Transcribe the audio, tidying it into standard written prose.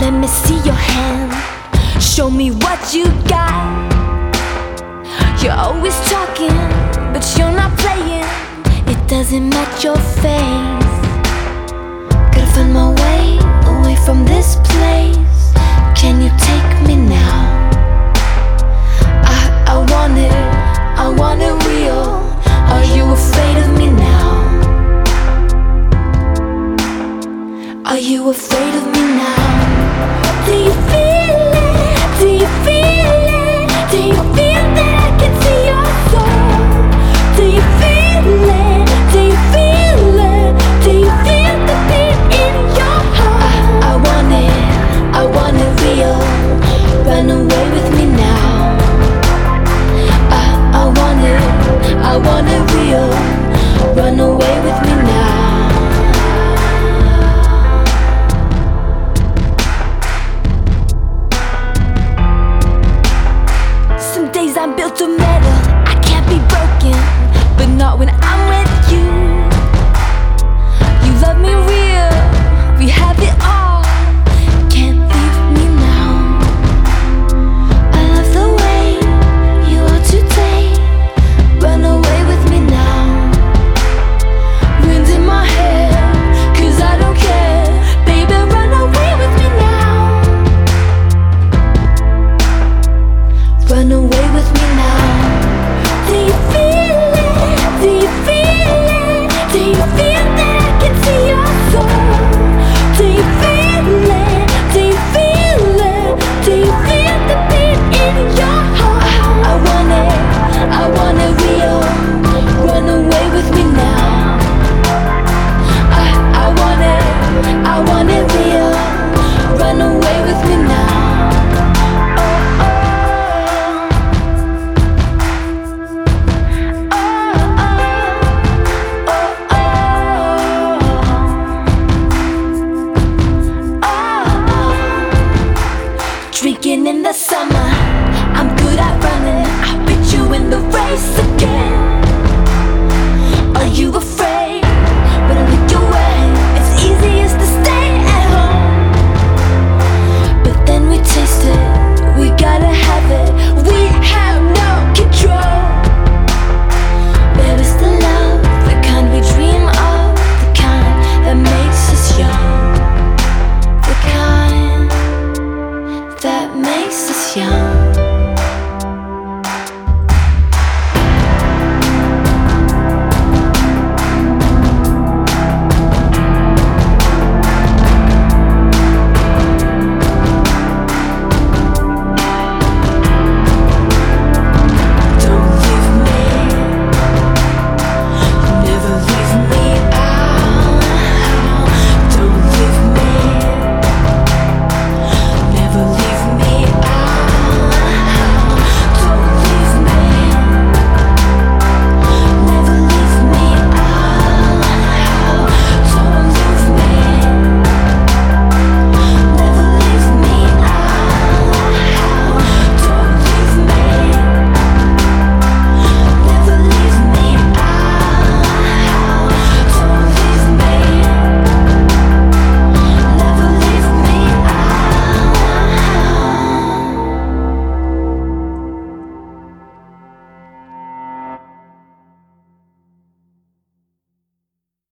Let me see your hand. Show me what you got. You're always talking, but you're not playing. It doesn't match your face. Gotta find my way away from this place. Can you take me now? I want it real. Are you afraid of me now? Are you afraid of me now? Do you feel it? Do you feel it? Do you feel that I can see your soul? Do you feel it? Do you feel it? Do you feel the beat in your heart? I want it real. Run away with